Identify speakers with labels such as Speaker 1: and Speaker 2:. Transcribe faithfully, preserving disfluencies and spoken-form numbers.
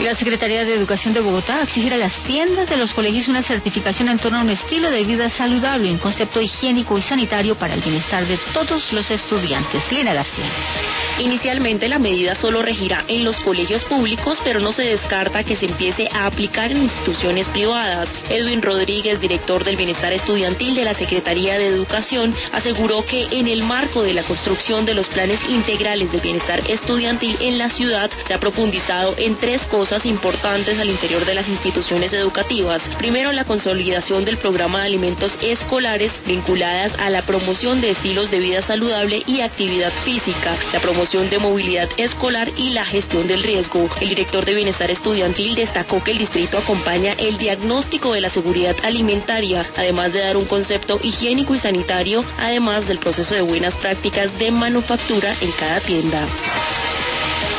Speaker 1: Y la Secretaría de Educación de Bogotá exigirá a las tiendas de los colegios una certificación en torno a un estilo de vida saludable, un concepto higiénico y sanitario para el bienestar de todos los estudiantes. Lina García.
Speaker 2: Inicialmente la medida solo regirá en los colegios públicos, pero no se descarta que se empiece a aplicar en instituciones privadas. Edwin Rodríguez, director del Bienestar Estudiantil de la Secretaría de Educación, aseguró que en el marco de la construcción de los planes integrales de bienestar estudiantil en la ciudad se ha profundizado en tres cosas importantes al interior de las instituciones educativas. Primero, la consolidación del programa de alimentos escolares vinculadas a la promoción de estilos de vida saludable y actividad física, la promoción de movilidad escolar y la gestión del riesgo. El director de Bienestar Estudiantil destacó que el distrito acompaña el diagnóstico de la seguridad alimentaria, además de dar un concepto higiénico y sanitario, además del proceso de buenas prácticas de manufactura en cada tienda.